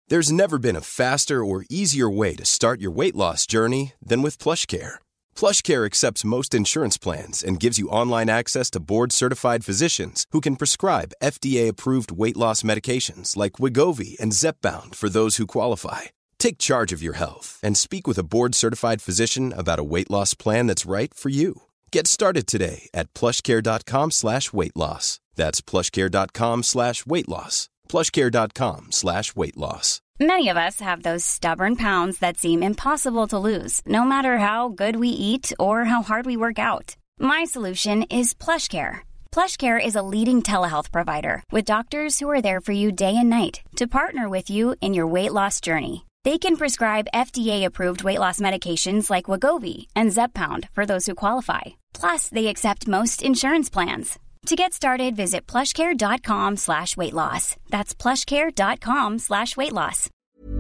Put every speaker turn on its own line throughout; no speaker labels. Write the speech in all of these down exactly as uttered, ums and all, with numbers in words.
There's never been a faster or easier way to start your weight loss journey than with PlushCare. PlushCare accepts most insurance plans and gives you online access to board-certified physicians who can prescribe F D A-approved weight loss medications like Wegovy and Zepbound for those who qualify. Take charge of your health and speak with a board-certified physician about a weight loss plan that's right for you. Get started today at plushcare.com slash weight loss. That's plushcare.com slash weight loss. plushcare.com slash weight loss.
Many of us have those stubborn pounds that seem impossible to lose, no matter how good we eat or how hard we work out. My solution is PlushCare. PlushCare is a leading telehealth provider with doctors who are there for you day and night to partner with you in your weight loss journey. They can prescribe F D A-approved weight loss medications like Wegovy and Zepbound for those who qualify. Plus, they accept most insurance plans. To get started, visit plushcare.com slash weight loss. That's plushcare.com slash weight loss.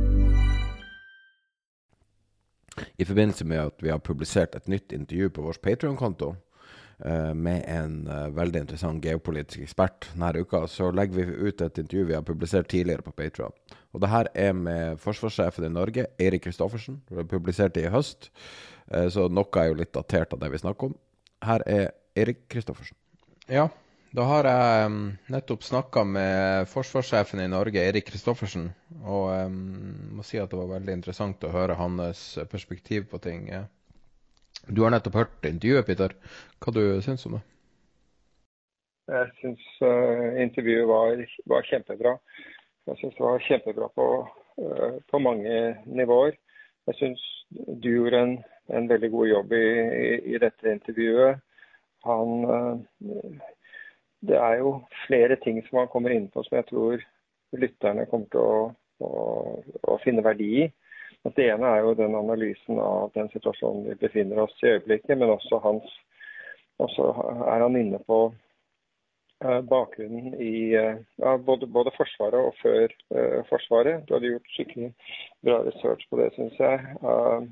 I forbindelse med at vi har publisert et nytt intervju på vår Patreon-konto uh, med en uh, veldig interessant geopolitisk ekspert denne uka, så legger vi ut et intervju vi har publisert tidligere på Patreon. Og det her er med forsvarssjefen i Norge, Eirik Kristoffersen. Vi har publisert det i høst, uh, så noe er jo litt datert av det vi snakker om. Her er Eirik Kristoffersen. Ja, da har jeg um, nettopp snakket med forsvarssjefen i Norge, Eirik Kristoffersen, og um, må si at det var veldig interessant å høre hans perspektiv på ting. Du har nettopp hørt intervjuet, Peter. Hva du synes om det?
Jeg synes uh, intervjuet var, var kjempebra. Jeg synes det var kjempebra på, uh, på mange nivåer. Jeg synes du gjorde en, en veldig god jobb i, i, i dette intervjuet. Han, det er jo flere ting som han kommer inn på som jeg tror lytterne kommer til å, å, å finne verdi i. Det ene er jo den analysen av den situasjonen vi befinner oss i øyeblikket, men også hans, også er han inne på uh, bakgrunnen i uh, både, både Forsvaret og før uh, Forsvaret. Du hadde gjort skikkelig bra research på det, synes jeg. Uh,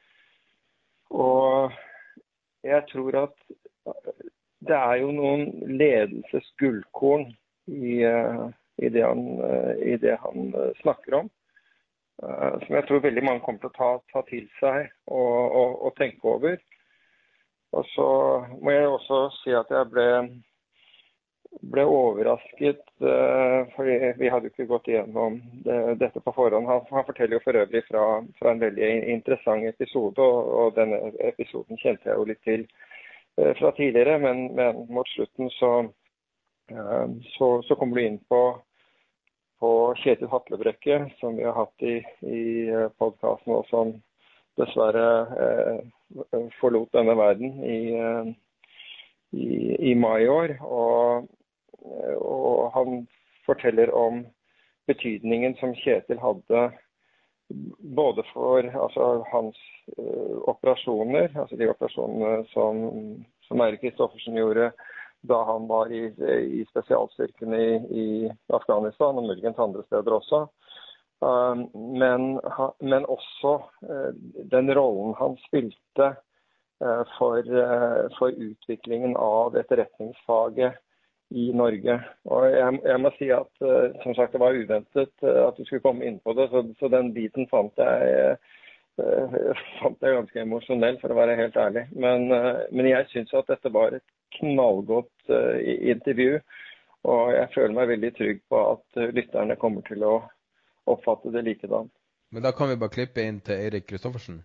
og jeg tror at det er jo noen ledelsesgullkorn i, i, det han, i det han snakker om, som jeg tror veldig mange kommer til å ta, ta til seg og, og, og tenke over. Og så må jeg også si at jeg ble, ble overrasket, fordi vi hadde jo ikke gått igjennom det, dette på forhånd. Han, han forteller jo for øvrig fra, fra en veldig interessant episode, og, og denne episoden kjente jeg jo litt til fra tidligere, men, men mot slutten så, så, så kommer du inn på, på Kjetil Hatlebrekke, som vi har hatt i, i podcasten, og som dessverre eh, forlot denne verden i, i, i mai år. Og, og han forteller om betydningen som Kjetil hadde både for altså, hans uh, operasjoner, altså de operasjonene som, som Eirik Kristoffersen gjorde da han var i, i spesialstyrken i, i Afghanistan, og muligens andre steder også. Uh, men, ha, men også uh, den rollen han spilte uh, for, uh, for utviklingen av etterretningsfaget i Norge. Og jeg, jeg må si at, uh, som sagt, det var uventet uh, at du skulle komme inn på det, så, så den biten fant jeg, uh, fant jeg ganske emosjonell, for å være helt ærlig. Men, uh, men jeg synes at dette var et knallgodt uh, intervju, og jeg føler meg veldig trygg på at uh, lytterne kommer til å oppfatte det likedan.
Men da kan vi bare klippe inn til Eirik Kristoffersen.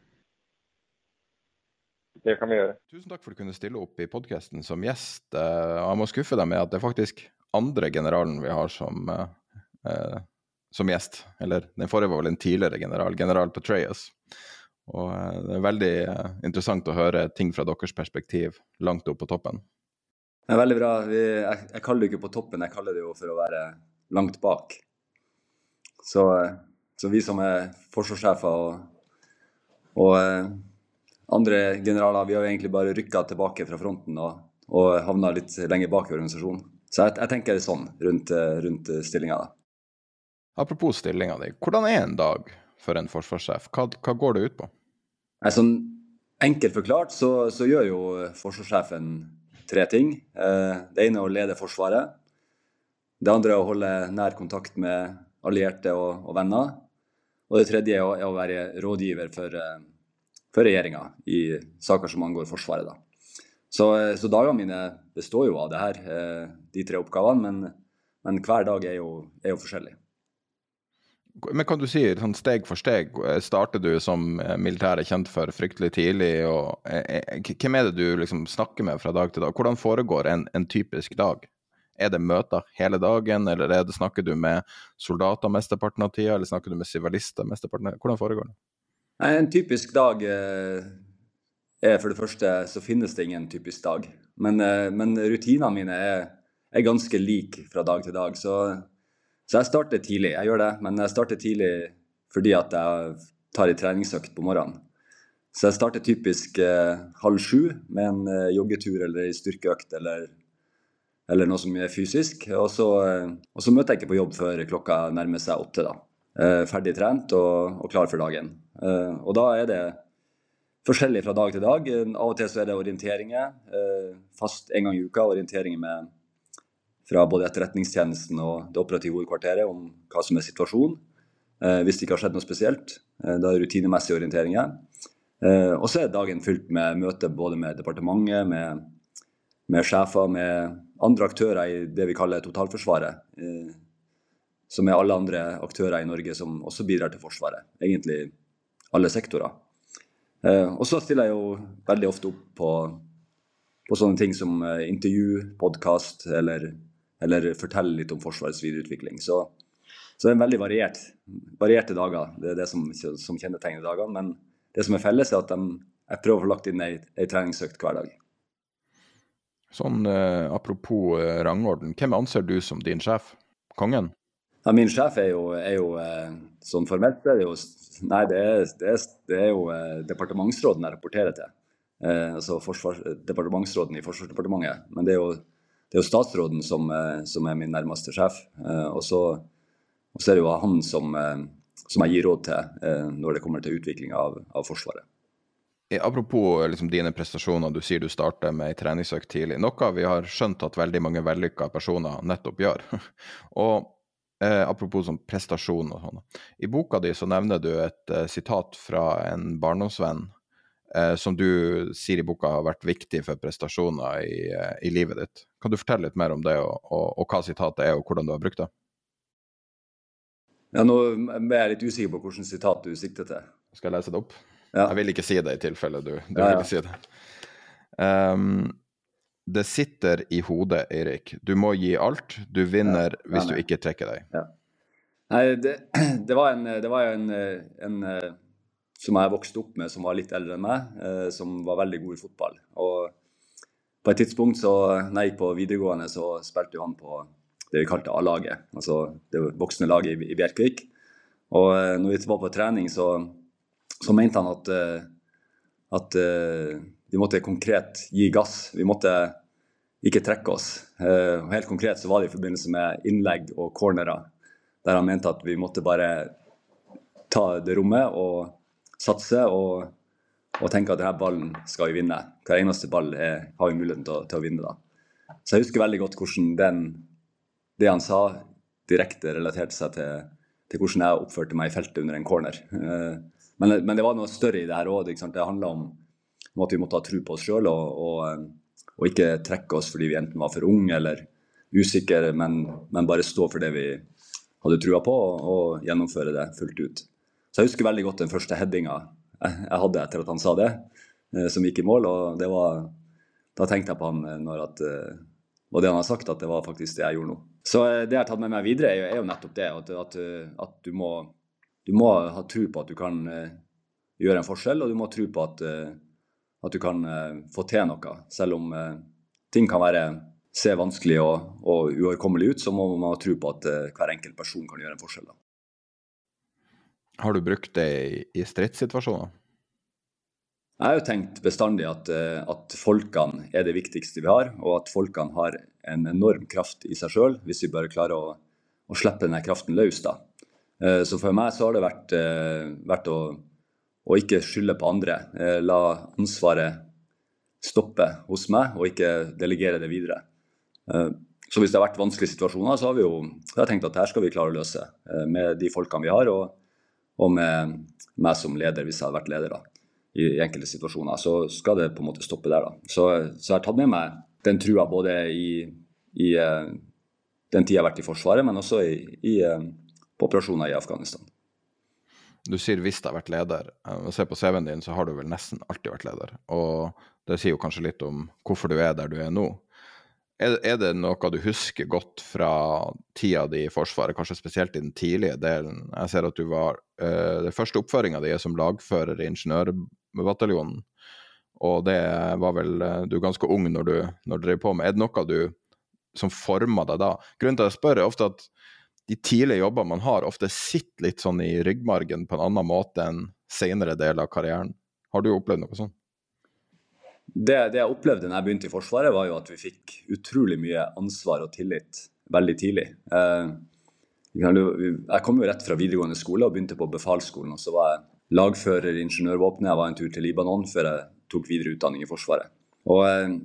Det kan vi gjøre.
Tusen takk for at du kunne stille opp i podcasten som gjest. Uh, jeg må skuffe deg med at det er faktisk andre generalen vi har som, uh, uh, som gjest. Eller den forrige var vel en tidligere general, general Petraeus. Og uh, det er veldig uh, interessant å høre ting fra deres perspektiv langt opp på toppen.
Det er veldig bra. Vi, jeg, jeg kaller det ikke på toppen, jeg kaller det jo for å være langt bak. Så, så vi som er forsvarssjefer og, og uh, andre generaler, vi har jo egentlig bare rykket tilbake fra fronten og, og havnet litt lenger bak i organisasjonen. Så jeg, jeg tenker det sånn rundt, rundt stillingen da.
Apropos stillingen din, hvordan er en dag for en forsvarssjef? Hva, hva går det ut på?
Nei, sånn enkelt forklart så, så gjør jo forsvarssjefen tre ting. Det ene er å lede forsvaret. Det andre er å holde nær kontakt med allierte og, og venner. og det tredje er å, er å være rådgiver for, for regjeringen i saker som angår forsvaret. Da. Så, så dagene mine består jo av det her, de tre oppgavene, men, men hver dag er jo, er jo forskjellig.
Men kan du si, sånn steg for steg, starter du som militær er kjent for fryktelig tidlig, og eh, hvem er det du liksom snakker med fra dag til dag? Hvordan foregår en, en typisk dag? Er det møter hele dagen, eller er det, snakker du med soldater mesteparten av tida, eller snakker du med sivilister mesteparten av tida? Hvordan foregår det?
Nei, en typisk dag eh, er for det første, så finnes det ingen typisk dag. Men, eh, men rutinene mine er, er ganske like fra dag til dag, så Så jeg starter tidlig, jeg gjør det, men jeg starter tidlig fordi at jeg tar en treningsøkt på morgenen. Så jeg starter typisk eh, halv sju med en eh, joggetur eller en styrkeøkt eller, eller noe som er fysisk. Og så, eh, og så møter jeg ikke på jobb før klokka nærmer seg åtte da. Eh, ferdig trent og, og klar for dagen. Eh, og da er det forskjellig fra dag til dag. Av og til så er det orienteringer, eh, fast en gang i uka, orienteringer med fra både etterretningstjenesten og det operative hovedkvarteret om hva som er situasjonen, eh, hvis det ikke har skjedd noe spesielt. Eh, da er rutinemessige orienteringer. Eh, og så er dagen fylt med møter både med departementet, med, med sjefer, med andre aktører i det vi kaller totalforsvaret, eh, som er alle andre aktører i Norge som også bidrar til forsvaret, egentlig alle sektorer. Eh, og så stiller jeg jo veldig ofte opp på, på sånne ting som eh, intervju, podcast eller eller fortelle litt om forsvarets videreutvikling. Så, så det er en veldig variert, varierte dager, det er det som, som kjennetegner dagene, men det som er felles er at de, jeg prøver å få lagt inn en, en treningsøkt hver dag.
Sånn, eh, apropos eh, rangorden, hvem anser du som din sjef? Kongen?
Ja, min sjef er jo, er jo eh, sånn formelt, det er jo, nei, det er, det er, det er jo eh, departementsråden jeg rapporterer til, eh, altså forsvars, departementsråden i Forsvarsdepartementet, men det er jo Det er jo statsråden som, som er min nærmeste sjef, og så, og så er det jo han som, som jeg gir råd til når det kommer til utvikling av, av Forsvaret.
Apropos liksom, dine prestasjoner, du sier du starter med en treningsøkt tidlig. Noe vi har skjønt at veldig mange vellykkede personer nettopp gjør. Og eh, apropos sånn prestasjon og sånn. I boka di så nevner du et eh, sitat fra en barndomsvenn Eh, som du sier i boka har vært viktig for prestasjoner i, eh, i livet ditt. Kan du fortelle litt mer om det, og, og, og hva sitatet er, og hvordan du har brukt det?
Ja, nå er jeg litt usikker på hvilken sitat du sikter til.
Skal jeg lese det opp?
Ja.
Jeg vil ikke si det i tilfelle du, du
ja, ja.
vil ikke si det. Um, det sitter i hodet, Eirik. Du må gi alt. Du vinner ja, hvis du ikke trekker deg.
Ja. Nei, det, det var en... Det var en, en som jeg vokste opp med, som var litt eldre enn meg, eh, som var veldig god i fotball. Og på et tidspunkt, så, når jeg gikk på videregående, så spilte han på det vi kalte A-laget, altså det voksne laget i, i Bjerkvik. Og eh, når vi var på trening, så, så mente han at, eh, at eh, vi måtte konkret gi gass. Vi måtte ikke trekke oss. Eh, og helt konkret så var det i forbindelse med innlegg og cornerer, der han mente at vi måtte bare ta det rommet og satse og, og tenke at denne ballen skal vi vinne. Hver eneste ball er, har vi muligheten til, til å vinne da. Så jeg husker veldig godt hvordan den, det han sa direkte relaterte seg til, til hvordan jeg oppførte meg i feltet under en corner. Men, men det var noe større i det her også, ikke sant? Det handlet om, om at vi måtte ha tro på oss selv og, og, og ikke trekke oss fordi vi enten var for unge eller usikre, men, men bare stå for det vi hadde trua på og, og gjennomføre det fullt ut. Så jeg husker veldig godt den første headinga jeg hadde etter at han sa det, som gikk i mål, og det var, da tenkte jeg på han når at, og det han har sagt, at det var faktisk det jeg gjorde nå. Så det jeg har tatt med meg videre er jo, er jo nettopp det, at, at, at du, må, du må ha tro på at du kan gjøre en forskjell, og du må tro på at, at du kan få til noe, selv om ting kan være, se vanskelig og, og uoverkommelig ut, så må man ha tro på at hver enkelt person kan gjøre en forskjell da.
Har du brukt det i, i stridssituasjoner?
Jeg har jo tenkt bestandig at, at folkene er det viktigste vi har, og at folkene har en enorm kraft i seg selv, hvis vi bare klarer å, å slippe denne kraften løs da. Så for meg så har det vært, vært å, å ikke skylde på andre, la ansvaret stoppe hos meg, og ikke delegere det videre. Så hvis det har vært vanskelige situasjoner, så har vi jo jeg har tenkt at her skal vi klare å løse med de folkene vi har, og og med meg som leder, hvis jeg hadde vært leder da, i, i enkelte situasjoner, så skal det på en måte stoppe der da. Så, så jeg har tatt med meg den trua både i, i uh, den tiden jeg har vært i Forsvaret, men også i, i, uh, på operasjoner i Afghanistan.
Du sier hvis du har vært leder. Å se på C V-en din, så har du vel nesten alltid vært leder. Og det sier jo kanskje litt om hvorfor du er der du er nå. Er, er det noe du husker godt fra tida di i Forsvaret, kanskje spesielt i den tidlige delen? Jeg ser at du var, uh, det første oppføringen din er som lagfører i ingeniørbataljonen. Og det var vel, du er ganske ung når du, når du drev på med. Er det noe du, som formet deg da? Grunnen til at jeg spør er ofte at de tidlige jobber man har ofte sitter litt sånn i ryggmargen på en annen måte enn senere del av karrieren. Har du opplevd noe sånt?
Det, det jeg opplevde når jeg begynte i Forsvaret var jo at vi fikk utrolig mye ansvar og tillit veldig tidlig. Eh, jeg kom jo rett fra videregående skole og begynte på befalsskolen, og så var jeg lagfører i ingeniørvåpenet. Jeg var en tur til Libanon før jeg tok videre utdanning i Forsvaret. Og eh,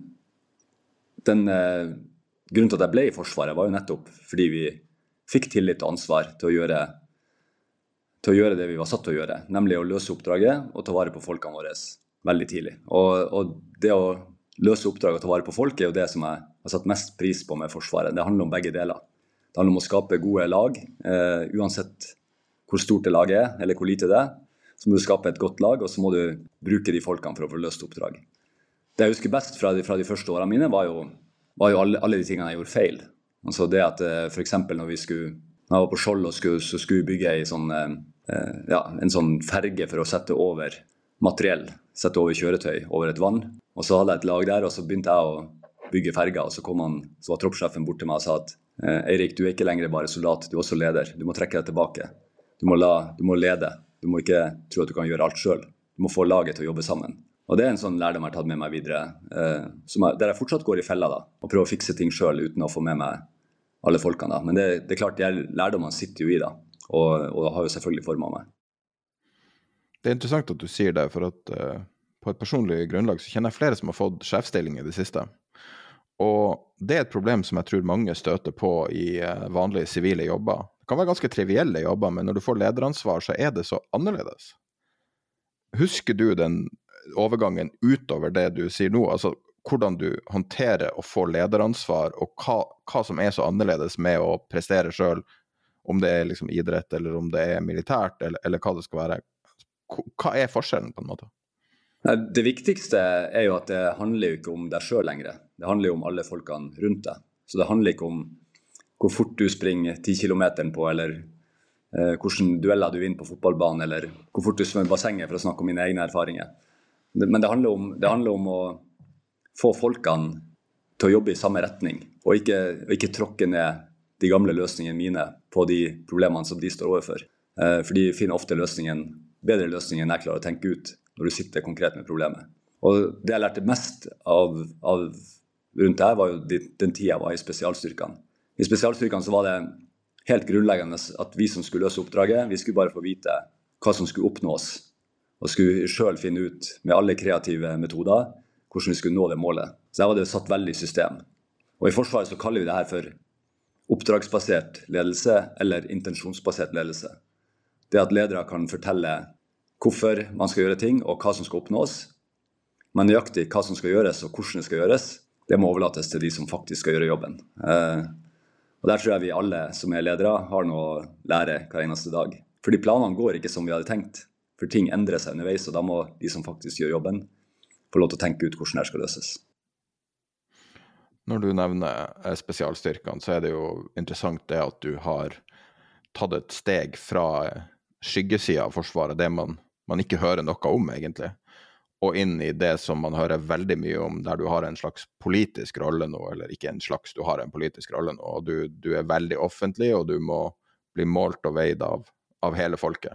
den eh, grunnen til at jeg ble i Forsvaret var jo nettopp fordi vi fikk tillit og ansvar til å gjøre, til å gjøre det vi var satt til å gjøre, nemlig å løse oppdraget og ta vare på folkene våre veldig tidlig. Og, og det å løse oppdraget og ta vare på folk er jo det som jeg har satt mest pris på med Forsvaret. Det handler om begge deler. Det handler om å skape gode lag, eh, uansett hvor stort det laget er, eller hvor lite det er. Så må du skape et godt lag, og så må du bruke de folkene for å få løst oppdrag. Det jeg husker best fra de, fra de første årene mine var jo, var jo alle, alle de tingene jeg gjorde feil. Altså det at for eksempel når vi skulle, når jeg var på Skjold og skulle, så skulle vi bygge en sånn, eh, ja, en sånn ferge for å sette over materiell, sette over kjøretøy over et vann. Og så hadde jeg et lag der, og så begynte jeg å bygge ferger, og så kom han, så var troppssjefen bort til meg og sa at Eirik, du er ikke lenger bare soldat, du er også leder. Du må trekke deg tilbake. Du må, la, du må lede. Du må ikke tro at du kan gjøre alt selv. Du må få laget til å jobbe sammen. Og det er en sånn lærdom jeg har tatt med meg videre, eh, som jeg, der jeg fortsatt går i fella da, og prøver å fikse ting selv uten å få med meg alle folkene da. Men det, det er klart, de lærdommene sitter jo i da, og, og har jo selvfølgelig formet meg.
Det er interessant at du sier det, for at uh, på et personlig grunnlag så kjenner jeg flere som har fått sjefstilling i det siste. Og det er et problem som jeg tror mange støter på i uh, vanlige sivile jobber. Det kan være ganske trivielle jobber, men når du får lederansvar så er det så annerledes. Husker du den overgangen utover det du sier nå, altså hvordan du håndterer å få lederansvar, og hva, hva som er så annerledes med å prestere selv, om det er liksom idrett, eller om det er militært, eller, eller hva det skal være. Hva er forskjellen på en måte?
Det viktigste er jo at det handler jo ikke om deg selv lenger. Det handler jo om alle folkene rundt deg. Så det handler ikke om hvor fort du springer ti kilometer på, eller eh, hvordan dueller du vinner på fotballbanen, eller hvor fort du svømmer i bassenget, for å snakke om mine egne erfaringer. Men det handler om, det handler om å få folkene til å jobbe i samme retning, og ikke, og ikke tråkke ned de gamle løsningene mine på de problemene som de står overfor. Eh, for de finner ofte løsningen, bedre løsninger enn jeg klarer å tenke ut når du sitter konkret med problemet. Og det jeg lærte mest av, av rundt det her var jo de, den tiden jeg var i spesialstyrkene. I spesialstyrkene så var det helt grunnleggende at vi som skulle løse oppdraget, vi skulle bare få vite hva som skulle oppnås, og skulle selv finne ut med alle kreative metoder hvordan vi skulle nå det målet. Så der var det satt veldig i system. Og i Forsvaret så kaller vi det her for oppdragsbasert ledelse eller intensjonsbasert ledelse. Det at ledere kan fortelle hvorfor man skal gjøre ting og hva som skal oppnås, men nøyaktig hva som skal gjøres og hvordan det skal gjøres, det må overlates til de som faktisk skal gjøre jobben. Eh, og der tror jeg vi alle som er ledere har noe å lære hver eneste dag. Fordi planene går ikke som vi hadde tenkt, for ting endrer seg underveis, og da må de som faktisk gjør jobben få lov til å tenke ut hvordan det skal løses.
Når du nevner spesialstyrkene, så er det jo interessant det at du har tatt et steg fra skyggesiden av Forsvaret, det man, man ikke hører noe om egentlig, og inn i det som man hører veldig mye om, der du har en slags politisk rolle nå, eller ikke en slags, du har en politisk rolle nå, og du, du er veldig offentlig, og du må bli målt og veid av, av hele folket.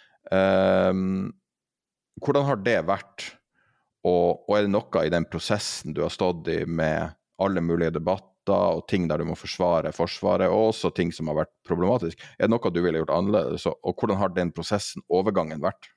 Um, hvordan har det vært? Og, og er det noe i den prosessen du har stått i med alle mulige debatter og ting der du må forsvare Forsvaret, og også ting som har vært problematisk? Er det noe du ville gjort annerledes, og hvordan har den prosessen, overgangen, vært?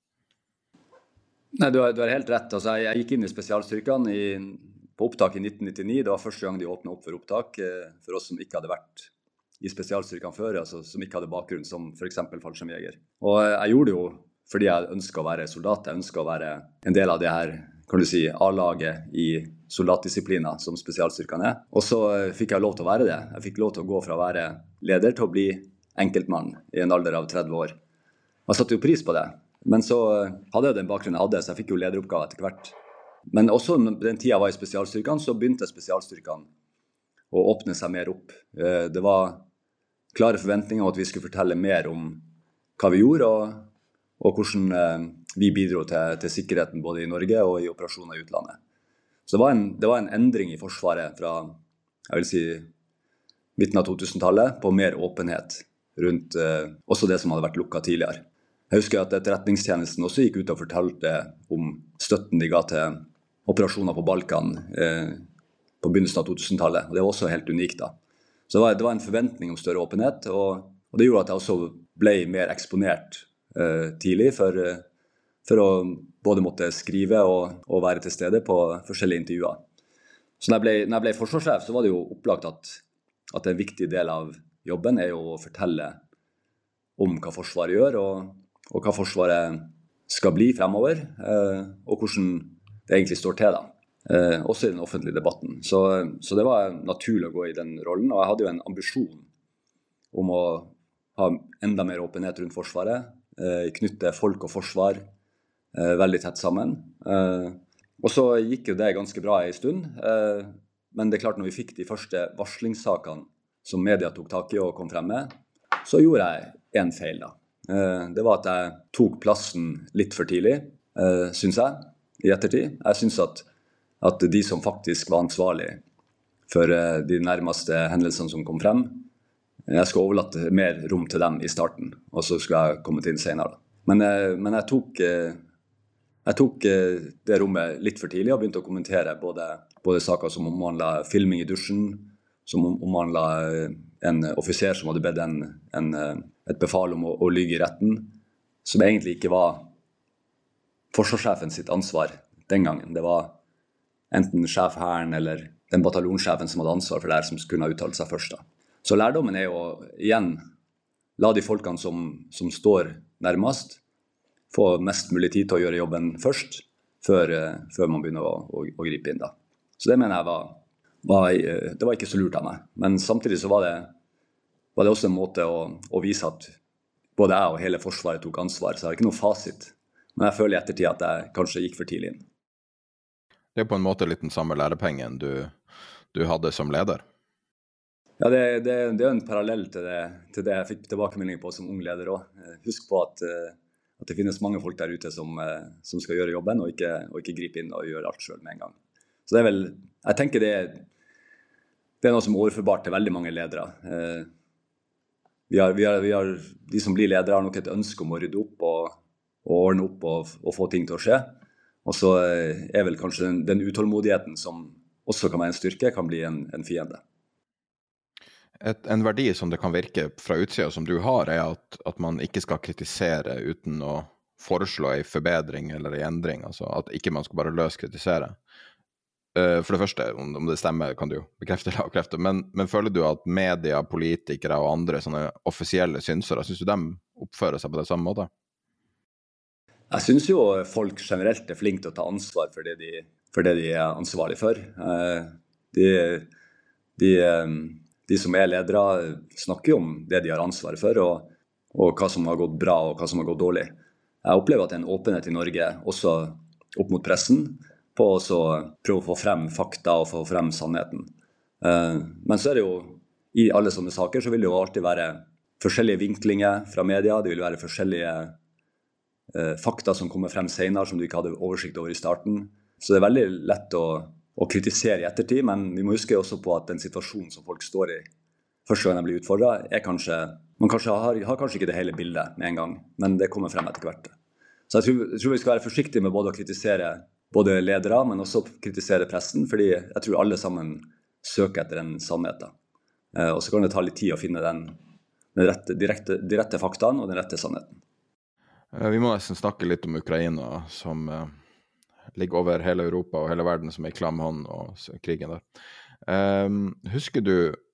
Nei, du har, du har helt rett. Altså, jeg, jeg gikk inn i spesialstyrkene i, på opptak i nitten nittini. Det var første gang de åpnet opp for opptak eh, for oss som ikke hadde vært i spesialstyrkene før, altså, som ikke hadde bakgrunn som for eksempel fallskjermjeger. Og jeg gjorde det jo fordi jeg ønsket å være soldat, jeg ønsket å være en del av det her, kan du si, A-laget i soldatdisipliner som spesialstyrkene er. Og så fikk jeg lov til å være det. Jeg fikk lov til å gå fra å være leder til å bli enkeltmann i en alder av tretti år. Jeg satte jo pris på det, men så hadde jeg den bakgrunnen jeg hadde, så jeg fikk jo lederoppgave etter hvert. Men også den tiden jeg var i spesialstyrkene, så begynte spesialstyrkene å åpne seg mer opp. Det var klare forventninger om at vi skulle fortelle mer om hva vi gjorde, og, og hvordan vi bidro til, til sikkerheten både i Norge og i operasjoner i utlandet. Så det var en, det var en endring i Forsvaret fra, jeg vil si, midten av to-tusen-tallet på mer åpenhet rundt eh, også det som hadde vært lukket tidligere. Jeg husker at etterretningstjenesten også gikk ut og fortalte om støtten de ga til operasjoner på Balkan eh, på begynnelsen av to-tusen-tallet, og det var også helt unikt da. Så det var, det var en forventning om større åpenhet, og, og det gjorde at jeg også ble mer eksponert eh, tidlig for, for å både måtte skrive og, og være til stede på forskjellige intervjuer. Så når jeg ble, når jeg ble forsvarssjef, så var det jo opplagt at, at en viktig del av jobben er jo å fortelle om hva Forsvaret gjør, og, og hva Forsvaret skal bli fremover, eh, og hvordan det egentlig står til da. Eh, også i den offentlige debatten. Så, så det var naturlig å gå i den rollen, og jeg hadde jo en ambisjon om å ha enda mer åpenhet rundt Forsvaret, eh, knytte folk og forsvar eh, veldig tett sammen. Eh, og så gikk jo det ganske bra en stund, eh, men det er klart når vi fikk de første varslingssakene som media tok tak i og kom frem med, så gjorde jeg en feil da. Eh, det var at jeg tok plassen litt for tidlig, eh, synes jeg, i ettertid. Jeg synes at at de som faktisk var ansvarlig for de nærmeste hendelsene som kom frem, jeg skal overlate mer rom til dem i starten, og så skal jeg komme til inn senere. Men, men jeg, tok, jeg tok det rommet litt for tidlig og begynte å kommentere både, både saker som omhandlet filming i dusjen, som omhandlet en offiser som hadde bedt en, en, et befal om å, å lyge i retten, som egentlig ikke var forsvarssjefen sitt ansvar den gangen. Det var enten sjefherren eller den bataljonssjefen som hadde ansvar for det her, som kunne ha uttalt seg først da. Så lærdommen er jo igjen, la de folkene som, som står nærmest, få mest mulig tid til å gjøre jobben først, før, før man begynner å, å, å gripe inn da. Så det mener jeg var, var, det var ikke så lurt av meg. Men samtidig så var det, var det også en måte å, å vise at både jeg og hele Forsvaret tok ansvar, så jeg har ikke noe fasit. Men jeg føler i ettertid at jeg kanskje gikk for tidlig inn.
Det er på en måte litt den samme lærepengen du, du hadde som leder.
Ja, det, det, det er en parallell til det, til det jeg fikk tilbakemelding på som ung leder også. Husk på at, at det finnes mange folk der ute som, som skal gjøre jobben, og ikke, og ikke gripe inn og gjøre alt selv med en gang. Så det er vel, jeg tenker det, det er noe som er overførbart til veldig mange ledere. Vi har, vi har, vi har, de som blir ledere har nok et ønske om å rydde opp og, og ordne opp og, og få ting til å skje. Og så er vel kanskje den, den utålmodigheten som også kan være en styrke, kan bli en, en fiende.
Et, en verdi som det kan virke fra utsida som du har, er at, at man ikke skal kritisere uten å foreslå en forbedring eller en endring. Altså at ikke man skal bare løs kritisere. Uh, for det første, om, om det stemmer, kan du jo bekrefte eller avkrefte. Men, men føler du at media, politikere og andre sånne offisielle synsere, synes du de oppfører seg på det samme måte?
Jeg synes jo folk generelt er flinke til å ta ansvar for det de, for det de er ansvarlige for. De, de, de som er ledere snakker jo om det de har ansvaret for, og, og hva som har gått bra og hva som har gått dårlig. Jeg opplever at det er en åpenhet i Norge, også opp mot pressen, på å prøve å få frem fakta og få frem sannheten. Men så er det jo, i alle sånne saker, så vil det jo alltid være forskjellige vinklinger fra media, det vil være forskjellige fakta som kommer frem senere som du ikke hadde oversikt over i starten. Så det er veldig lett å, å kritisere i ettertid, men vi må huske også på at den situasjonen som folk står i første gang de blir utfordret, er kanskje, man kanskje har, har kanskje ikke det hele bildet med en gang, men det kommer frem etter hvert. Så jeg tror, jeg tror vi skal være forsiktige med både å kritisere både ledere, men også kritisere pressen, fordi jeg tror alle sammen søker etter en sannhet. Og så kan det ta litt tid å finne den, den rette, direkte, de rette faktaene og den rette sannheten.
Vi må nesten snakke litt om Ukraina, som uh, ligger over hele Europa og hele verden som er i klam hånd og krigen der. Um, husker du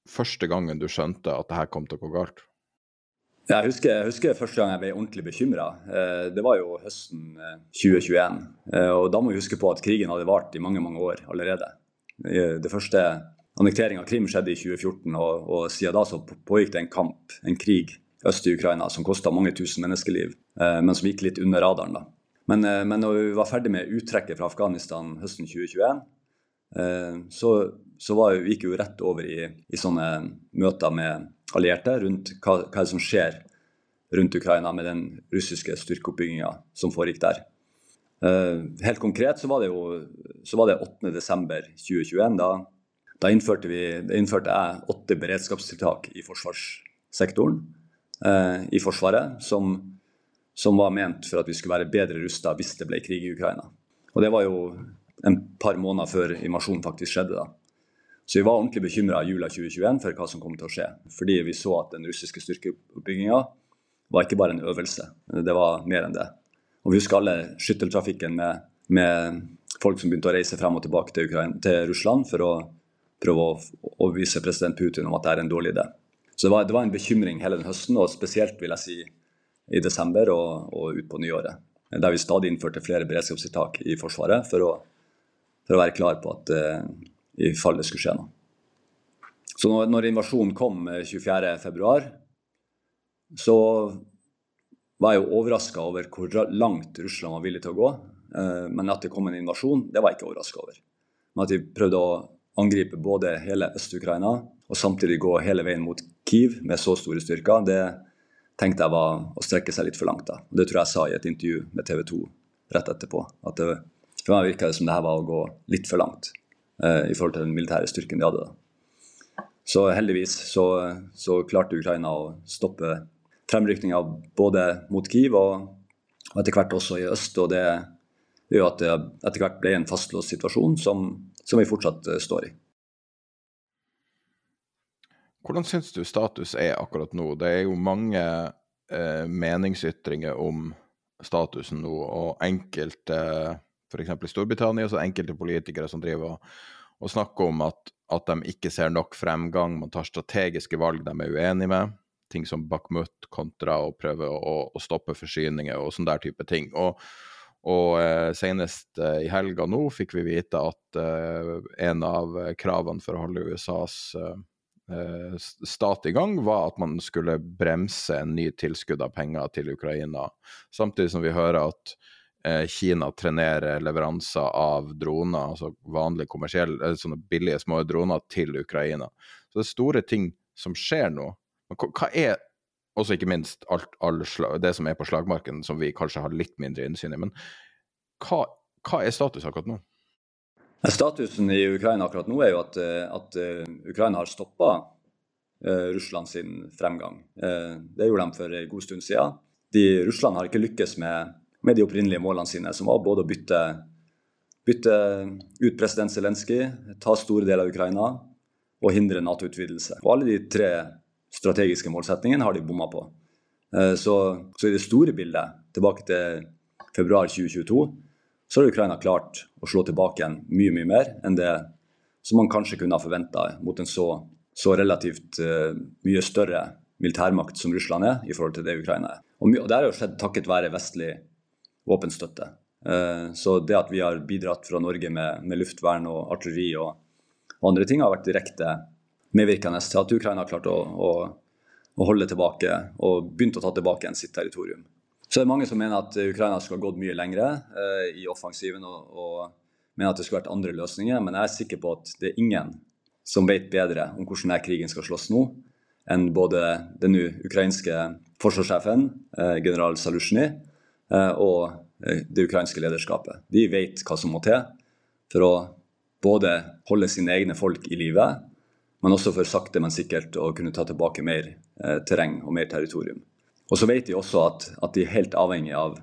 første gangen du skjønte at det her kom til å gå galt?
Jeg husker, jeg husker første gang jeg ble ordentlig bekymret. Det var jo høsten tjue tjueen. Og da må vi huske på at krigen hadde vart i mange, mange år allerede. Det første annekteringen av Krim skjedde i tjue fjorten, og, og siden da så pågikk det en kamp, en krig øst i Ukraina, som kostet mange tusen menneskeliv, men som gikk litt under radaren da. Men, men når vi var ferdig med uttrekket fra Afghanistan høsten tjue tjueen, så, så var, vi gikk jo rett over i, i sånne møter med allierte rundt hva, hva som skjer rundt Ukraina med den russiske styrkeoppbyggingen som foregikk der. Helt konkret så var det jo så var det åttende desember tjue tjueen, da, da, innførte vi, da innførte jeg åtte beredskapstiltak i forsvarssektoren eh, i Forsvaret, som, som var ment for at vi skulle være bedre rustet hvis det ble krig i Ukraina. Og det var jo en par måneder før invasjonen faktisk skjedde da. Så vi var ordentlig bekymret i jula tjue tjueen for hva som kom til å skje, fordi vi så at den russiske styrkeoppbyggingen var ikke bare en øvelse, det var mer enn det. Og vi husker alle skytteltrafikken med, med folk som begynte å reise frem og tilbake til, Ukraina, til Russland for å prøve å overbevise president Putin om at det er en dårlig idé. Så det var, det var en bekymring hele den høsten, og spesielt vil jeg si i desember og, og ut på nyåret, der vi stadig innførte flere beredskapstiltak i Forsvaret for å, for å være klar på at uh, i fall det skulle skje noe. Så når, når invasjonen kom tjuefjerde februar, så var jeg jo overrasket over hvor langt Russland var villig til å gå, uh, men at det kom en invasjon, det var jeg ikke overrasket over. Men at de prøvde å angripe både hele Øst-Ukraina, og samtidig gå hele veien mot Kiev med så store styrker, det tenkte jeg var å strekke seg litt for langt da. Og det tror jeg sa i et intervju med T V to rett etterpå, at det, for meg virket det som det her var å gå litt for langt eh, i forhold til den militære styrken de hadde da. Så heldigvis så, så klarte Ukraina å stoppe fremrykningen både mot Kiev og, og etter hvert også i øst, og det gjør at det etter hvert ble en fastlåst situasjon som, som vi fortsatt uh, står i.
Hvordan synes du status er akkurat nå? Det er jo mange eh, meningsytringer om statusen nå, og enkelte, for eksempel i Storbritannia, så enkelte politikere som driver og, og snakker om at, at de ikke ser nok fremgang, man tar strategiske valg de er uenige med, ting som Bakhmut kontra og prøve å, å stoppe forsyninger og sånn der type ting. Og, og eh, senest eh, i helga nå fikk vi vite at eh, en av kravene for å holde U S A's eh, stat i gang var at man skulle bremse en ny tilskudd av penger til Ukraina, samtidig som vi hører at eh, Kina trenerer leveranser av droner, altså vanlige kommersielle, sånne billige små droner til Ukraina. Så det er store ting som skjer nå. Men hva er, også ikke minst alt, all slag, det som er på slagmarken, som vi kanskje har litt mindre innsyn i, men hva, hva er status akkurat nå?
Statusen i Ukraina akkurat nå er jo at, at Ukraina har stoppet uh, Russland sin fremgang. Uh, det gjorde de for en god stund siden. De, Russland har ikke lykkes med, med de opprinnelige målene sine, som var både å bytte, bytte ut president Zelenskyj, ta store deler av Ukraina og hindre NATO-utvidelse. Og alle de tre strategiske målsetningene har de bommet på. Uh, så, så i det store bildet, tilbake til februar tjue tjueto, så har Ukraina klart å slå tilbake igjen mye, mye mer enn det som man kanskje kunne ha forventet mot en så, så relativt uh, mye større militærmakt som Russland er i forhold til det Ukraina er. Og, my- og det har jo skjedd takket være vestlig våpenstøtte. Uh, så det at vi har bidratt fra Norge med, med luftvern og artilleri og, og andre ting har vært direkte medvirkende til at Ukraina har klart å, å, å holde tilbake og begynt å ta tilbake igjen sitt territorium. Så det er mange som mener at Ukraina skulle ha gått mye lengre eh, i offensiven og, og mener at det skulle vært andre løsninger, men jeg er sikker på at det er ingen som vet bedre om hvordan denne krigen skal slås nå, enn både den ukrainske forsvarssjefen, eh, general Zaluzjny, eh, og eh, det ukrainske lederskapet. De vet hva som må til for å både holde sine egne folk i livet, men også for sakte, men sikkert å kunne ta tilbake mer eh, terreng og mer territorium. Og så vet de også at, at de er helt avhengig av,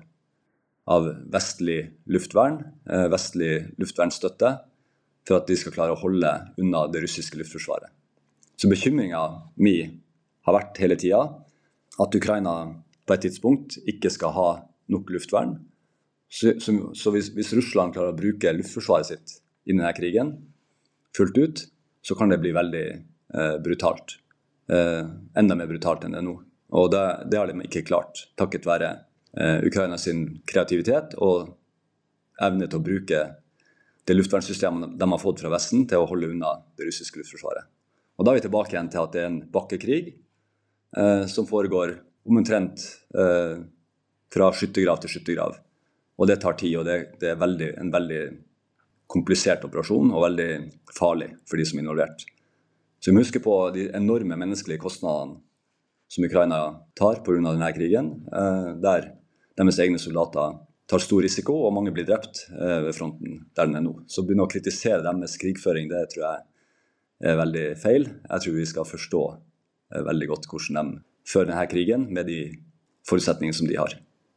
av vestlig luftvern, eh, vestlig luftvernstøtte, for at de skal klare å holde unna det russiske luftforsvaret. Så bekymringen min har vært hele tiden at Ukraina på et tidspunkt ikke skal ha nok luftvern. Så, så, så hvis, hvis Russland klarer å bruke luftforsvaret sitt i denne krigen fullt ut, så kan det bli veldig eh, brutalt. Eh, enda mer brutalt enn det nå. Og det, det har de ikke klart, takket være eh, Ukraina sin kreativitet og evne til å bruke det luftvernsystemet de har fått fra Vesten til å holde unna det russiske luftforsvaret. Og da er vi tilbake igjen til at det er en bakkekrig eh, som foregår omtrent eh, fra skyttergrav til skyttergrav. Og det tar tid, og det, det er veldig, en veldig komplisert operasjon og veldig farlig for de som er involvert. Så vi må huske på de enorme menneskelige kostnadene som Ukraina tar på grunn av denne krigen, eh, der deres egne soldater tar stor risiko, og mange blir drept eh, ved fronten der den er nå. Så begynne å kritisere deres krigføring, det tror jeg er veldig feil. Jeg tror vi skal forstå eh, veldig godt hvordan de fører denne krigen med de forutsetningene som de har.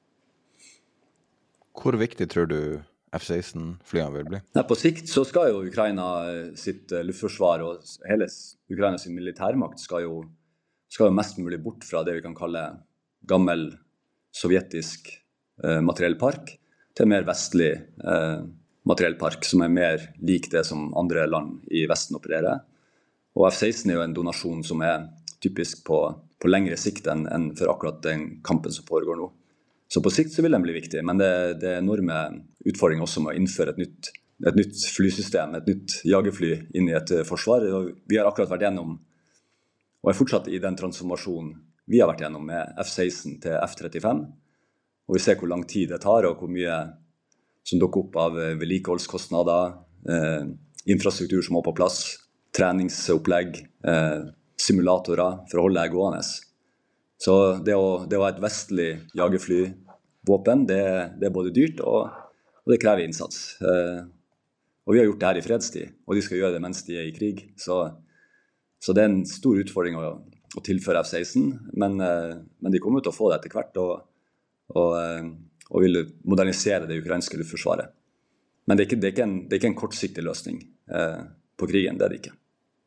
Hvor viktig tror du F seksten-flyene vil bli?
Nei, på sikt så skal jo Ukraina sitt luftforsvar og hele Ukraina sin militærmakt skal jo, skal jo mest mulig bort fra det vi kan kalle gammel sovjetisk eh, materiellpark til mer vestlig eh, materiellpark som er mer lik det som andre land i Vesten opererer. Og F seksten er jo en donasjon som er typisk på, på lengre sikt enn, enn for akkurat den kampen som foregår nå. Så på sikt så vil den bli viktig, men det, det er enorme utfordringer også med å innføre et nytt, et nytt flysystem, et nytt jagerfly inn i et forsvar. Og vi har akkurat vært gjennom, og er fortsatt i den transformasjonen vi har vært gjennom med F seksten til F trettifem. Og vi ser hvor lang tid det tar, og hvor mye som dukker opp av vedlikeholdskostnader, eh, infrastruktur som må på plass, treningsopplegg, eh, simulatorer for å holde det gående. Så det å, det å ha et vestlig jagerflyvåpen, det, det er både dyrt og, og det krever innsats. Eh, og vi har gjort det her i fredstid, og de skal gjøre det mens de er i krig. Så, så det er en stor utfordring å, å tilføre F seksten, men, eh, men de kommer til å få det etter hvert og, og, eh, og vil modernisere det ukrainske luftforsvaret. Men det er ikke, det er ikke, en, det er ikke en kortsiktig løsning eh, på krigen, det er det ikke.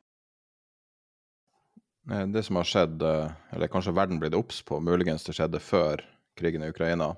Det som har skjedd, eller kanskje verden blitt opps på, muligens det skjedde før krigen i Ukraina,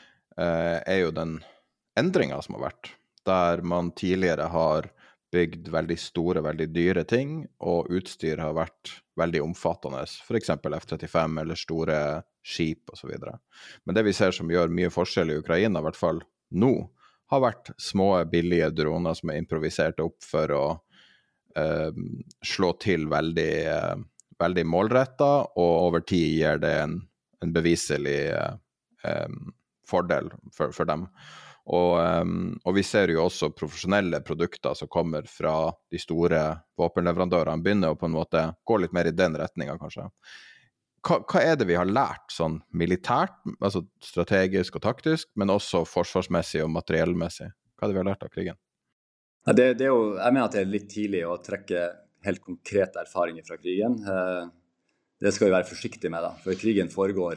er jo den endringen som har vært, der man tidligere har bygd veldig store, veldig dyre ting, og utstyr har vært veldig omfattende, for eksempel F trettifem eller store skip og så videre. Men det vi ser som gjør mye forskjell i Ukraina, i hvert fall nå, har vært små, billige droner som er improvisert opp for å eh, slå til veldig eh, veldig målrettet, og over tid gir det en, en beviselig eh, fordel for, for dem. Og, eh, og vi ser jo også profesjonelle produkter som kommer fra de store våpenleverandørene, begynner å på en måte gå litt mer i den retningen, kanskje. Hva, hva er det vi har lært sånn militært, altså strategisk og taktisk, men også forsvarsmessig og materiellmessig? Hva er det vi har lært av krigen?
Ja, det, det er jo, jeg mener at det er litt tidlig å trekke helt konkrete erfaringer fra krigen. Det skal vi være forsiktige med da, for krigen foregår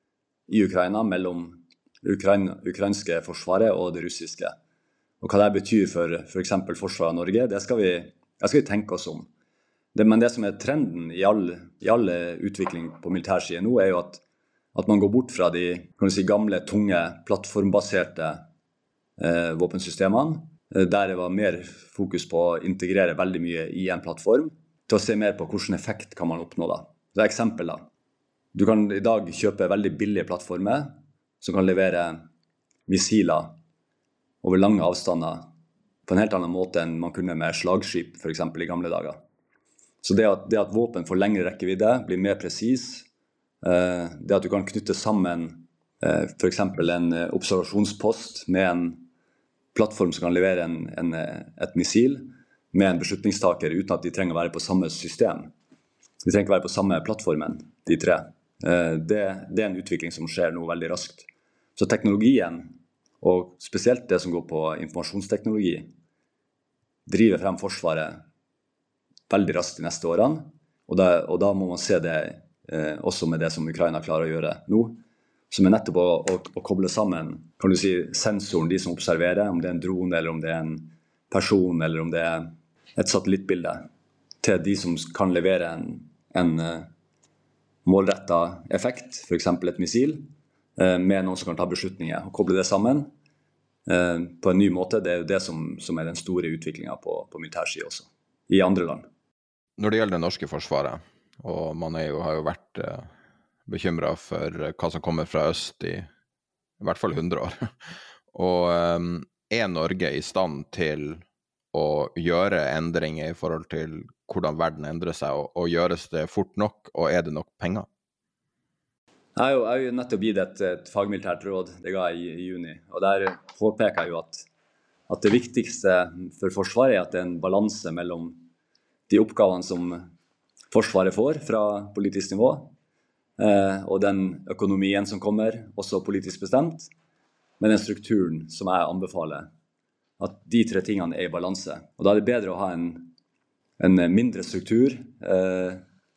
i Ukraina mellom Ukraina, ukrainske forsvaret og det russiske. Og hva det betyr for for eksempel forsvaret av Norge, det skal vi, det skal vi tenke oss om. Det, men det som er trenden i all, i all utvikling på militærsiden nå, er jo at, at man går bort fra de kan du si, gamle, tunge, plattformbaserte eh, våpensystemene, der det var mer fokus på å integrere veldig mye i en plattform, til å se mer på hvilken effekt kan man oppnå da. Så et eksempel da. Du kan i dag kjøpe veldig billige plattformer som kan levere missiler over lange avstander på en helt annen måte enn man kunne med slagskip, for eksempel i gamle dager. Så det at, det at våpen får lengre rekkevidde, blir mer presis, eh, det at du kan knytte sammen eh, for eksempel en observasjonspost med en plattform som kan levere en, en, et missil med en beslutningstaker uten at de trenger å være på samme system. De trenger ikke være på samme plattformen, de tre. Det, det er en utvikling som skjer nå veldig raskt. Så teknologien, og spesielt det som går på informasjonsteknologi, driver frem forsvaret veldig raskt de neste årene, og da, og da må man se det eh, også med det som Ukraina klarer å gjøre nå, som er nettopp å, å, å koble sammen, kan du si, sensoren, de som observerer, om det er en drone, eller om det er en person, eller om det er et satellittbilde, til de som kan levere en, en uh, målrettet effekt, for eksempel et missil, uh, med noen som kan ta beslutninger, og koble det sammen uh, på en ny måte. Det er jo det som, som er den store utviklingen på, på militærsiden også, i andre land.
når det gjelder det norske forsvaret, og man er jo, har jo vært eh, bekymret for hva som kommer fra øst i i hvert fall hundre år, og eh, er Norge i stand til å gjøre endringer i forhold til hvordan verden endrer seg, og, og gjøres det fort nok, og er det nok penger?
Jeg har jo, jeg har jo nettopp gitt et, et fagmilitært råd, det ga jeg i, i juni, og der påpeker jeg jo at, at det viktigste for Forsvaret er at det er en balanse mellom de oppgavene som Forsvaret får fra politisk nivå, eh, og den økonomien som kommer, også politisk bestemt, med den strukturen som jeg anbefaler, at de tre tingene er i balanse. Og da er det bedre å ha en, en mindre struktur eh,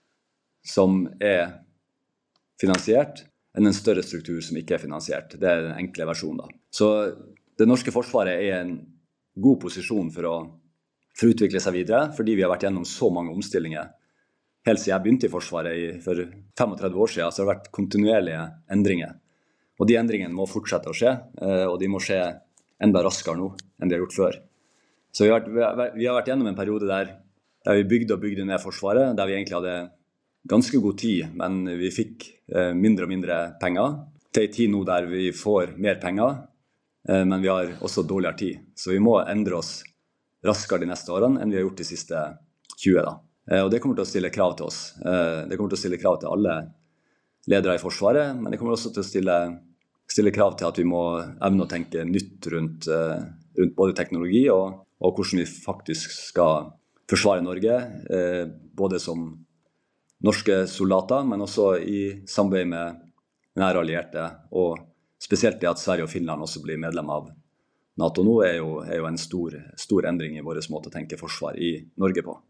som er finansiert, enn en større struktur som ikke er finansiert. Det er den enkle versjonen da. Så det norske forsvaret er en god posisjon for å, for å utvikle seg videre, fordi vi har vært gjennom så mange omstillinger. Helt siden jeg begynte i Forsvaret i, for trettifem år siden, så har det vært kontinuerlige endringer. Og de endringene må fortsette å skje, og de må skje enda raskere nå enn de har gjort før. Så vi har vært, vi har vært gjennom en periode der, der vi bygde og bygde ned Forsvaret, der vi egentlig hadde ganske god tid, men vi fikk mindre og mindre penger. Det er en tid nå der vi får mer penger, men vi har også dårligere tid. Så vi må endre oss raskere de neste årene enn vi har gjort de siste tjue da. Og det kommer til å stille krav til oss. Det kommer til å stille krav til alle ledere i Forsvaret, men det kommer også til å stille, stille krav til at vi må evne å tenke nytt rundt, rundt både teknologi og, og hvordan vi faktisk skal forsvare Norge, både som norske soldater, men også i samarbeid med nære allierte, og spesielt det at Sverige og Finland også blir medlem av NATO nå, er jo, er jo en stor, stor endring i vår måte å tenke forsvar i Norge på.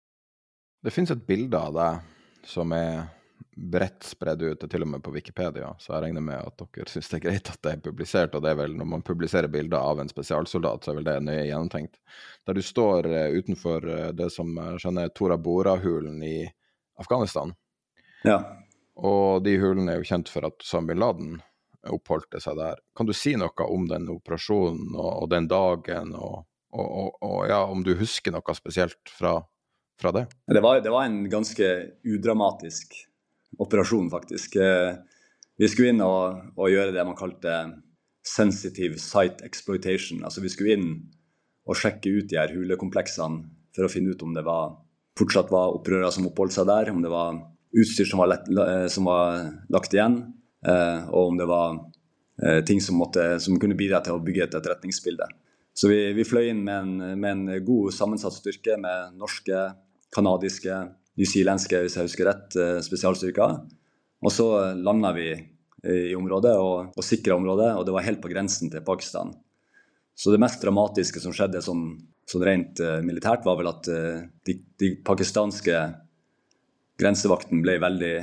Det finnes et bilde av deg som er bredt spredd ut, til og med på Wikipedia, så jeg regner med at dere synes det er greit at det er publisert, og det er vel når man publiserer bilder av en spesialsoldat, så er vel det nøye gjennomtenkt. Der du står utenfor det som jeg skjønner Tora Bora-hulen i Afghanistan.
Ja.
Og de hulene er jo kjent for at Osama bin Laden oppholdte seg der. Kan du si noe om den operasjonen og, og den dagen, og, og, og, og ja, om du husker noe spesielt fra, fra det?
Det var, det var en ganske udramatisk operasjon faktisk. Vi skulle inn og, og gjøre det man kalte sensitive site exploitation. Altså vi skulle inn og sjekke ut de her hulekompleksene for å finne ut om det var fortsatt var opprørere som oppholdt seg der, om det var utstyr som var, lett, som var lagt igjen, og om det var ting som, måtte, som kunne bidra til å bygge et etterretningsbilde. Så vi, vi fløy inn med en, med en god sammensatt styrke med norske, kanadiske, nyzealandske, hvis jeg husker rett, spesialstyrker. Og så landet vi i området og, og sikret området, og det var helt på grensen til Pakistan. Så det mest dramatiske som skjedde sånn, sånn rent uh, militært var vel at uh, de, de pakistanske grensevakten ble veldig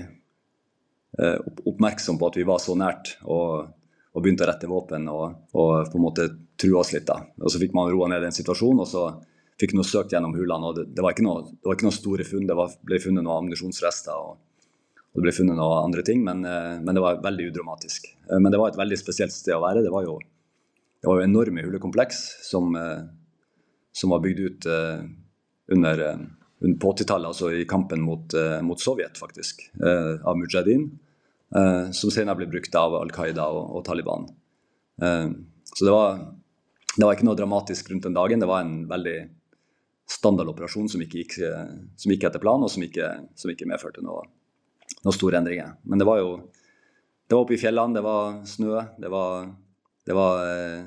uh, opp, oppmerksom på at vi var så nært og, og begynte å rette våpen og, og på en måte true oss litt da. Og så fikk man roa ned den situasjonen, og så fikk noe søkt gjennom hulene, og det, det, var ikke noe, det var ikke noe store funn, det var, ble funnet noen ammunisjonsrester og, og det ble funnet noen andre ting, men, uh, men det var veldig udramatisk. Uh, men det var et veldig spesielt sted å være. Det var jo, det var jo enorme hulekompleks som uh, som var bygd ut uh, under, uh, under på åttitallet, altså i kampen mot, uh, mot Sovjet faktisk, uh, av Mujahedin, uh, som senere ble brukt av Al-Qaida og, og Taliban. Uh, så det var, det var ikke noe dramatisk rundt den dagen, det var en veldig standard operasjon som ikke gikk, uh, som gikk etter plan, og som ikke, som ikke medførte noe, noe store endringer. Men det var jo, det var oppe i fjellene, det var snø, det var, det var uh,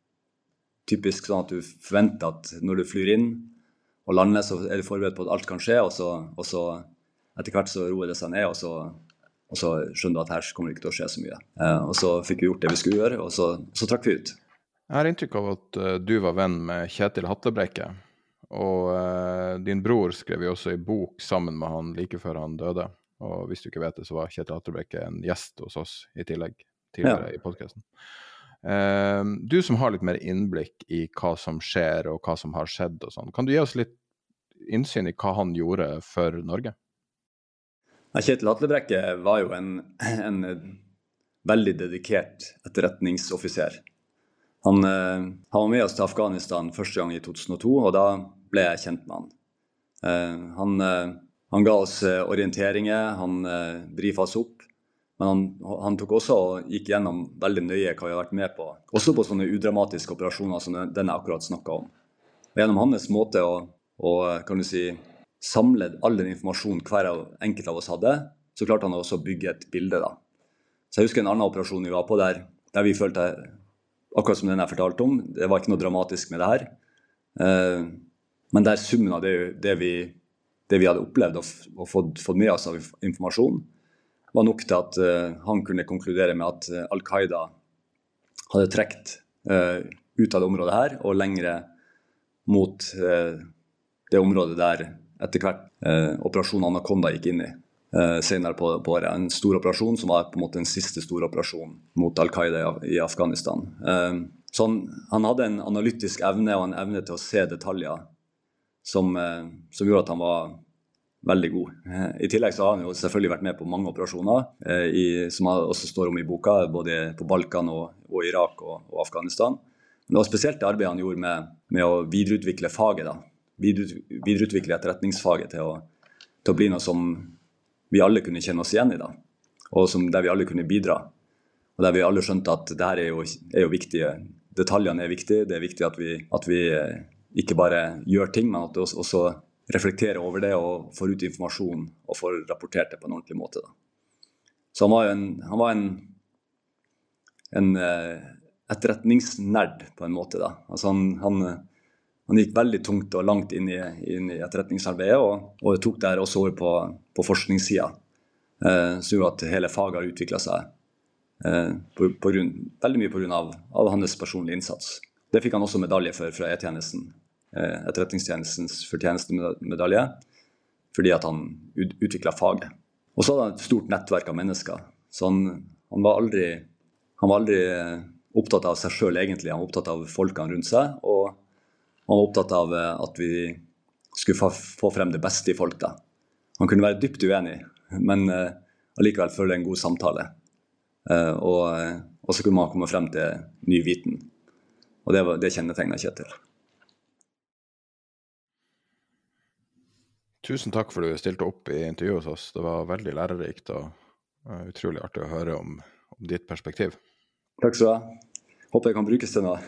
typisk sånn at du forventer at når du flyr inn og lander, så er du forberedt på at alt kan skje, og så, og så etter hvert så roer det seg ned, og så, og så skjønner du at her kommer det ikke til å skje så mye. Eh, og så fikk vi gjort det vi skulle gjøre, og så, så trakk vi ut.
Jeg har inntrykk av at uh, du var venn med Kjetil Hatlebrekke, og uh, din bror skrev jo også i bok sammen med han like før han døde. Og hvis du ikke vet det, så var Kjetil Hatlebrekke en gjest hos oss i tillegg tidligere ja. I podcasten. Uh, du som har litt mer innblikk i hva som skjer og hva som har skjedd og sånn, kan du gi oss litt innsyn i hva han gjorde for Norge?
Ja, Kjetil Hatlebrekke var jo en, en veldig dedikert etterretningsoffiser. Han, uh, han var med oss til Afghanistan første gang i to tusen og to, og da ble jeg kjent med han. Han, han ga oss orienteringer, han brifet oss opp, men han, han tok også og gikk gjennom veldig nøye hva vi har vært med på, også på sånne udramatiske operasjoner som den jeg akkurat snakket om. Og gjennom hans måte å, å kan du si, samle all den informasjonen hver enkelt av oss hadde, så klarte han også å bygge et bilde da. Så jeg husker en annen operasjon vi var på der, der vi følte, akkurat som den jeg fortalte om, det var ikke noe dramatisk med det her, men der summen av det, det, vi, det vi hadde opplevd og, og fått, fått med oss av informasjon, var nok til at uh, han kunne konkludere med at uh, Al-Qaida hadde trekt uh, ut av det området her, og lengre mot uh, det området der etter hvert uh, operasjonen Anaconda gikk inn i uh, senere på, på året. En stor operasjon som var på en måte en siste stor operasjon mot Al-Qaida i, i Afghanistan. Uh, så han, han hadde en analytisk evne og en evne til å se detaljer Som, som gjorde at han var veldig god. I tillegg så har han jo selvfølgelig vært med på mange operasjoner, eh, i, som også står om i boka, både på Balkan og, og Irak og, og Afghanistan. Men det var spesielt det arbeidet han gjorde med, med å videreutvikle faget, da. Videre, videreutvikle etterretningsfaget til å, til å bli noe som vi alle kunne kjenne oss igjen i, da. Og som, der vi alle kunne bidra. Og der vi alle skjønte at det her er jo, er jo viktige, detaljene er viktige, det er viktig at vi, at vi ikke bare gjør ting, men at vi også reflekterer over det og får ut informasjon og får rapportert det på en ordentlig måte. Da. Så han var jo en, han var en, en etterretningsnerd på en måte. Da. Altså han, han, han gikk veldig tungt og langt inn i, inn i etterretningsarbeidet, og, og tok der også over på, på forskningssiden. Eh, så gjorde at hele faget har utviklet seg eh, på, på grunn, veldig mye på grunn av, av hans personlige innsats. Det fikk han også medalje for fra E-tjenesten. Etterretningstjenestens fortjenestemedalje, fordi at han utviklet faget. Og så hadde han et stort nettverk av mennesker, så han, han, var aldri, han var aldri opptatt av seg selv egentlig, han var opptatt av folkene rundt seg, og han var opptatt av at vi skulle få, få frem det beste i folk da. Han kunne være dypt uenig, men uh, allikevel føle en god samtale. Uh, og, og så kunne man komme frem til ny viten. Og det, var, det kjennetegnet Kjetil.
Tusen takk for at du stilte opp i intervjuet hos oss. Det var veldig lærerikt og uh, utrolig artig å høre om, om ditt perspektiv.
Takk skal du ha. Håper jeg kan brukes til noe.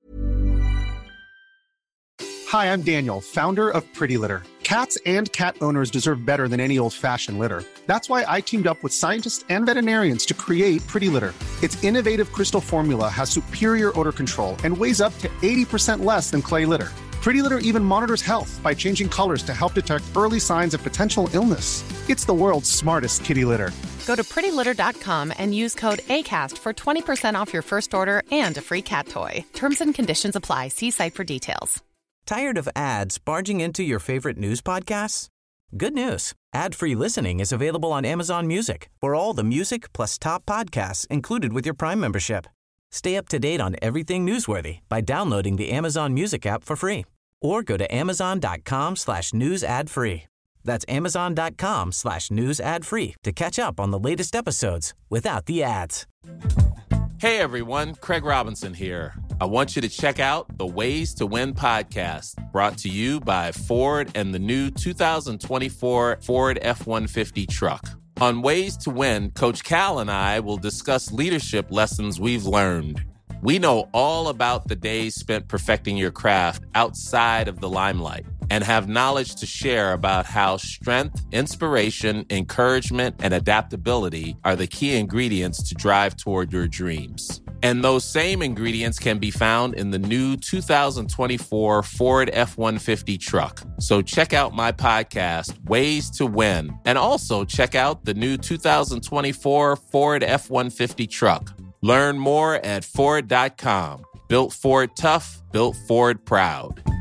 Hi, I'm Daniel, founder of Pretty Litter. Cats and cat owners deserve better than any old-fashioned litter. That's why I teamed up with scientists and veterinarians to create Pretty Litter. Its innovative crystal formula has superior odor control and weighs up to eighty percent less than clay litter. Pretty Litter even monitors health by changing colors to help detect early signs of potential illness. It's the world's smartest kitty litter.
Go to pretty litter dot com and use code ACAST for twenty percent off your first order and a free cat toy. Terms and conditions apply. See site for details.
Tired of ads barging into your favorite news podcasts? Good news. Ad-free listening is available on Amazon Music for all the music plus top podcasts included with your Prime membership. Stay up to date on everything newsworthy by downloading the Amazon Music app for free. Or go to amazon.com slash news ad free. That's amazon.com slash news ad free to catch up on the latest episodes without the ads.
Hey everyone, Craig Robinson here. I want you to check out the Ways to Win podcast, brought to you by Ford and the new two thousand twenty-four Ford F one fifty truck. On Ways to Win, Coach Cal and I will discuss leadership lessons we've learned. We know all about the days spent perfecting your craft outside of the limelight and have knowledge to share about how strength, inspiration, encouragement, and adaptability are the key ingredients to drive toward your dreams. And those same ingredients can be found in the new two thousand twenty-four Ford F one fifty truck. So check out my podcast, Ways to Win, and also check out the new two thousand twenty-four Ford F one fifty truck. Learn more at Ford dot com. Built Ford tough, built Ford proud.